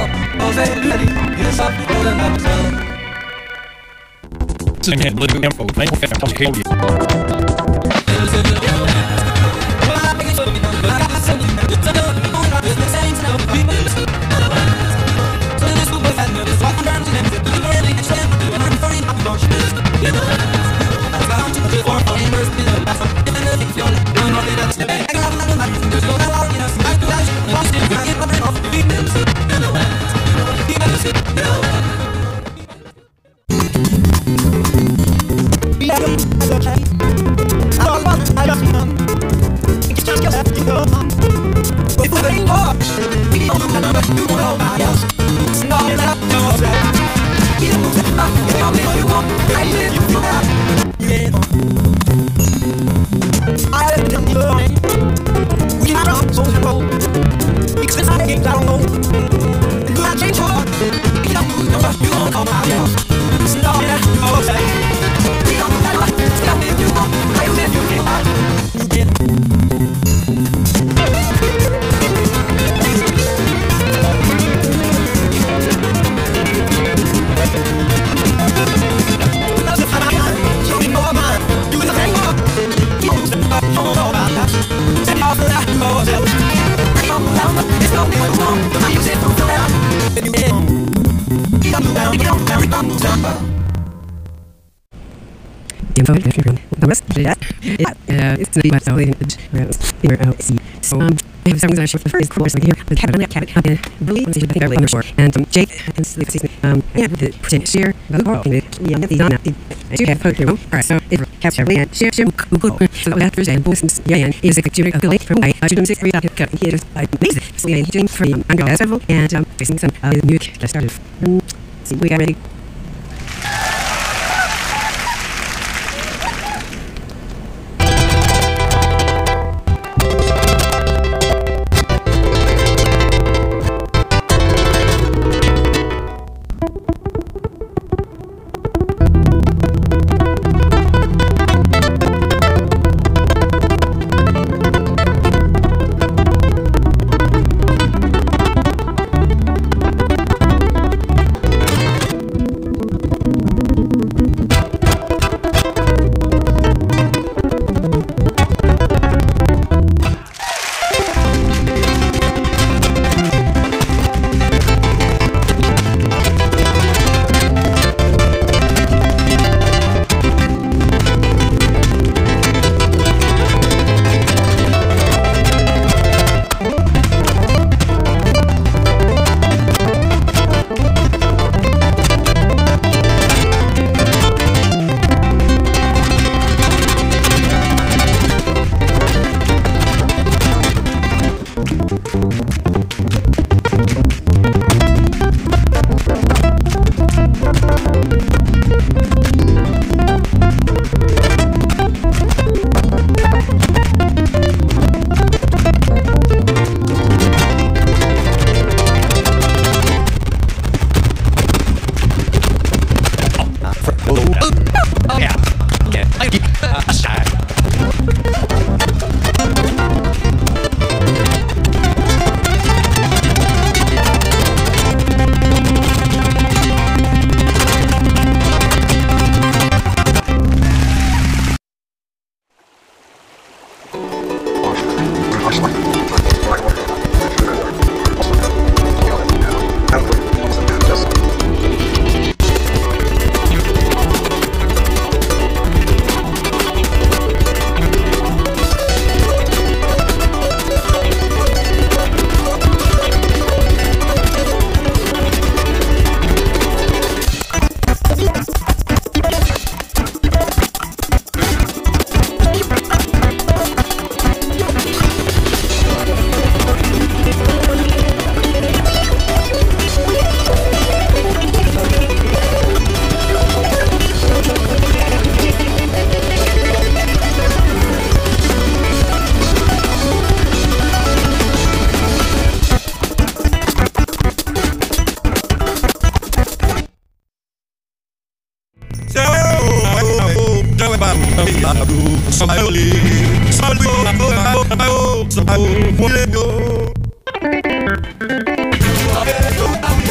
I have some reason I should first course here with cabin believe on the underscore and Jake and the percent share the world in the I do have photo. Alright, so if capture and share Google so after and business and is a picture of the lake from I should say here is amazing. So yeah, he came from under several and facing some new just started. See we are ready. Somebody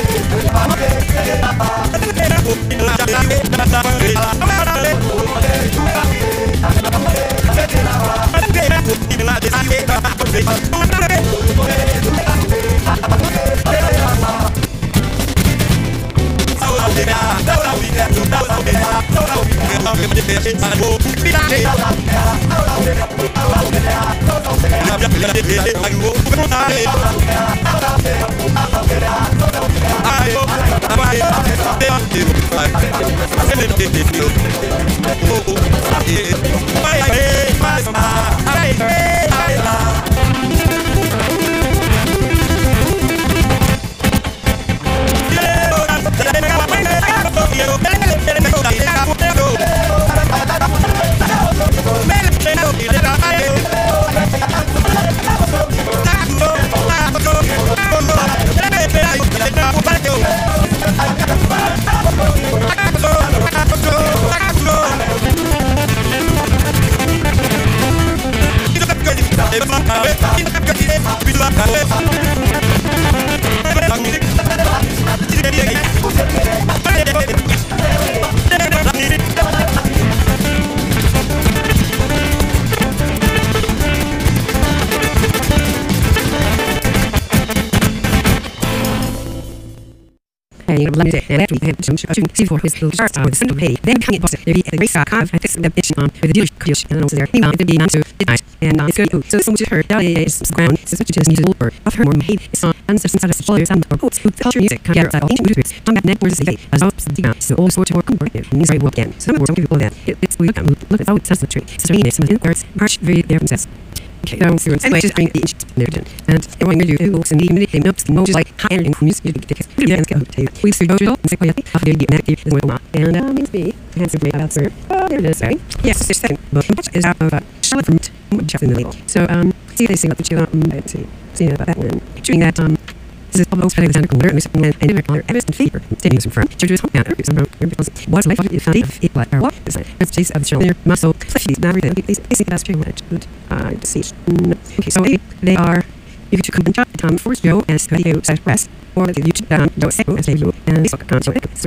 Limited, and after we had some for his little start with the single pay, then coming boss, there be a race carve, I fix the bitch on with the Jewish kush, and also there, he wanted to be on to midnight, and it's good, so this one was her, is ground, so such as music or of her more made, it's on, and some sort of spoilers and or quotes, who culture music, carry out ancient roots, come back networks, they as all the down, so all sorts of more comparative, and very well again, some words don't people that, it's we look at how it sounds the tree, so read it, some of the words, march, very differences. Okay, anyway, just bring the each American. And everyone will do who and even if they know just like high energy music because we didn't go to we see dojo and say of the negative is well and means be handsome way about sir. Oh, there it is, right? Yes, it's second. But much is out of Charlotte from Jeff in the middle. So see they sing about the chill let's see about that one. Picturing that this is almost very example where and never color Everest fever standing from churches home and some what's life if found it what or what is it let's chase of the show their muscle flexibility not really basic that's true much good decision. Okay, so they are you can come and chat for Joe as radio rest or the YouTube don't say as you and Facebook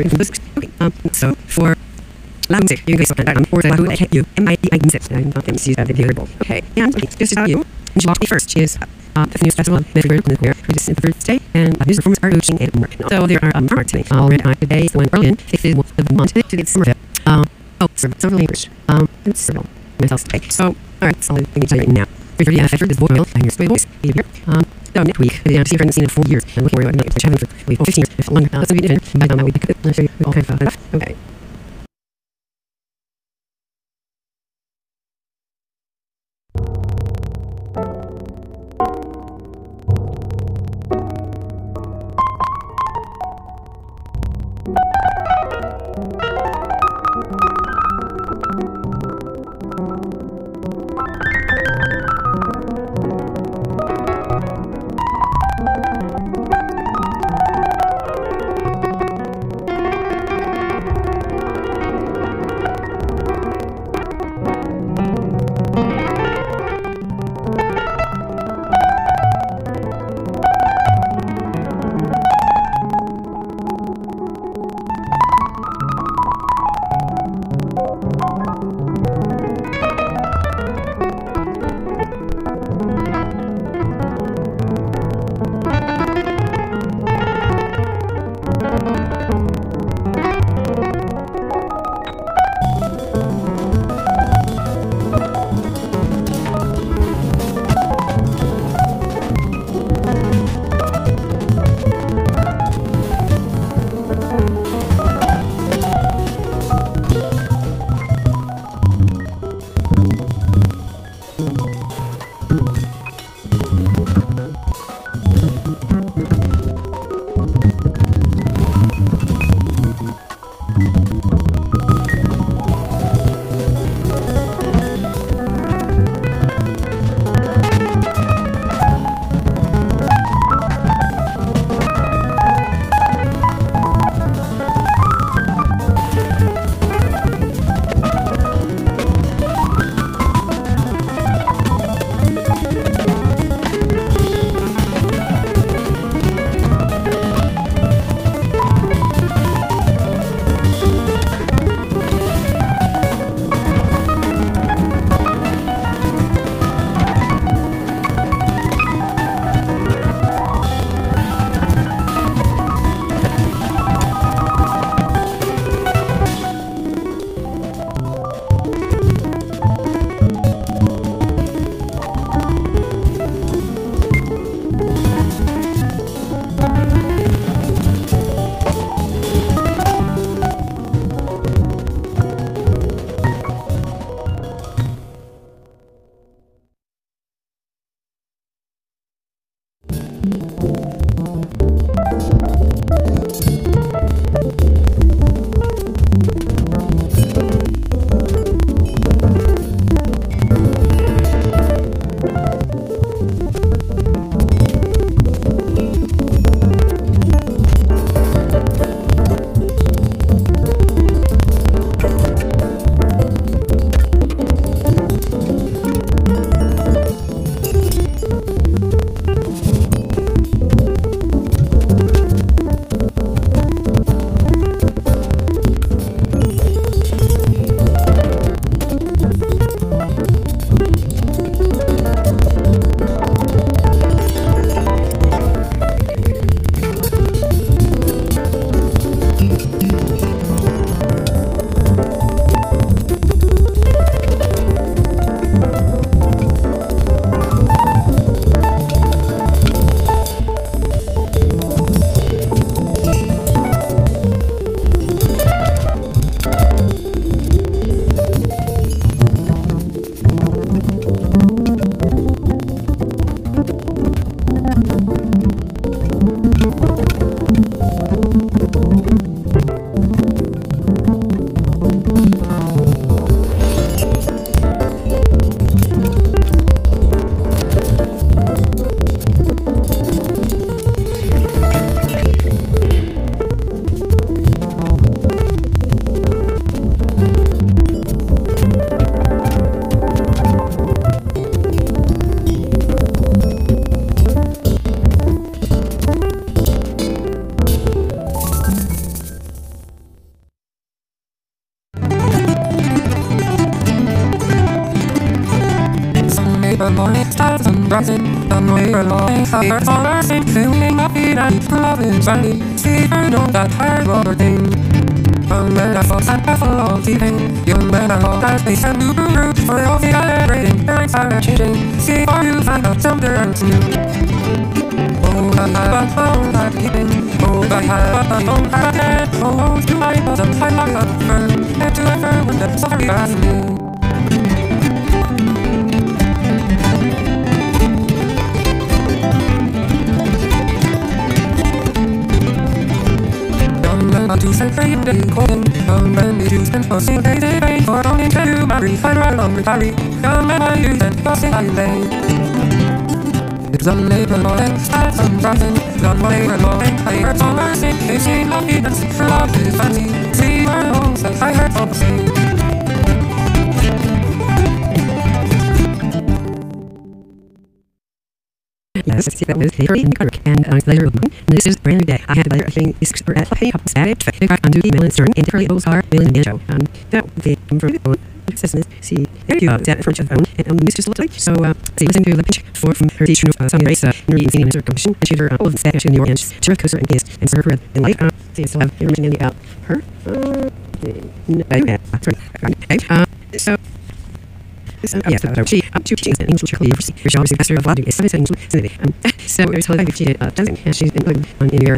so so for loud music you guys can or the who I hate you MIT music and not MC that variable. Okay, and this is how you and she lost me first. She is the news festival of Medford Nuclear, who is in the first day, and news performers are coaching and more. So there are art today. Already today is the one Berlin, 5th of the month to get summer. Several language. It's several. Today. So, alright, so let me tell you right now. Very Bedford is boiled, and your voice, here. So next week, I'm seeing friends seen in 4 years, and looking where I'm not having for 15 years, if longer. That's a bit different, but that we could, I'll show you all kinds of stuff. Okay. stars and rising, done way along. Fires on our sink, feeling my feet and love is running. See her know that hard rubber thing. Young men are false and full of teething. Young men are all that they send to root for all the celebrating. Parents are changing. See for you find out something new. Oh, I have a phone I'm keeping. Oh, I have a phone I can't. Oh, to my bosom, I love her. And to ever when I'm sorry as you. To send for you day calling. Young men be used and forcing they pay for only to marry. I'd rather on retire. Young men are used and forcing I lay. It's on labor law and stars on rising. On labor law and I heard all our sick. They say love dance for love is fancy. See our homes that I heard folks say. Yes, that was the early Kirk, and later of moon. This is brand new day. I had the thing is at pay up static. The crack on duty, Melon Stern, and Curly O's are Melon and Show. That the for the business. See, there you go. That French phone, and Mr. Slotty. So, see, listen to the pitch for from her teacher, Sunny Race, Nerdy and Circumcision, and shooter all of the stash in New York, and Sheriff Coaster and Kiss, and Sir Red, and Light. See, I still have information about her. So. Yes, she teaches an English university. She obviously master of logic is something. So it was told that she doesn't, and she's been put on in your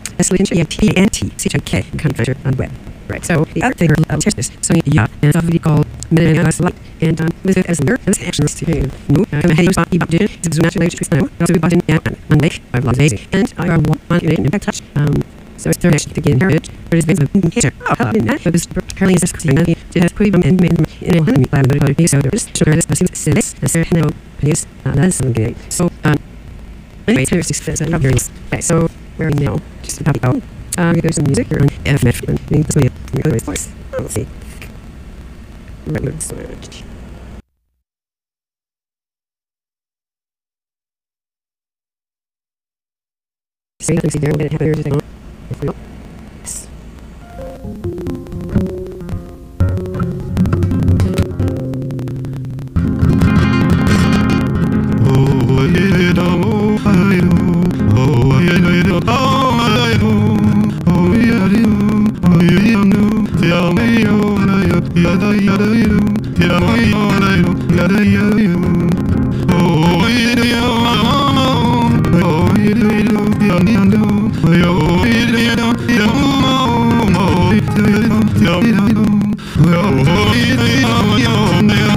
SLNT contractor on the web. Right. So the other thing of test this, so yeah, and it's often called Metanas Light, and with it as the as actions to no, hey, spot he did it is naturally to know. Also we bought in Monday, I love lazy, and I are one in impact touch. So it's third actually to get inherited, but it's been a picture. Oh, how did that? But this apparently is discussing that it has put them and made in a honey lab, but it's so there's sugar, this, the certain place, that's something. So, anyway, it's just a very nice. So, we're now just about to go. We go some music here on FMF, and this way, we go to his voice. Let's see. Regular switch. So, you can see there, we're going to have everything on. Yes. Oh,